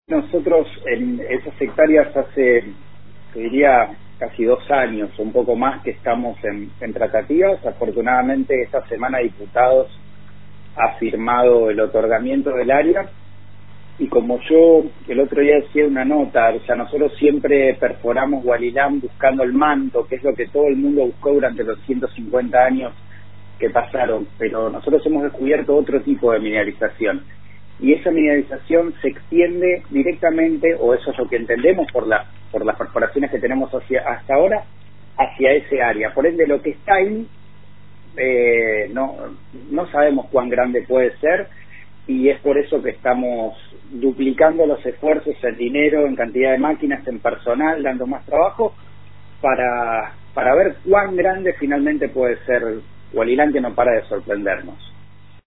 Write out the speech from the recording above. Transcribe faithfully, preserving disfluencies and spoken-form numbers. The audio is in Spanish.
Nosotros en esas hectáreas hace, te diría, casi dos años, un poco más, que estamos en, en tratativas. Afortunadamente esta semana Diputados ha firmado el otorgamiento del área, y como yo el otro día decía una nota, o sea, nosotros siempre perforamos Hualilán buscando el manto, que es lo que todo el mundo buscó durante los ciento cincuenta años que pasaron, pero nosotros hemos descubierto otro tipo de mineralización, y esa mineralización se extiende directamente, o eso es lo que entendemos por la por las perforaciones que tenemos hacia, hasta ahora, hacia ese área. Por ende, lo que está ahí eh, no no sabemos cuán grande puede ser, y es por eso que estamos duplicando los esfuerzos en dinero, en cantidad de máquinas, en personal, dando más trabajo para para ver cuán grande finalmente puede ser Hualilán, que no para de sorprendernos.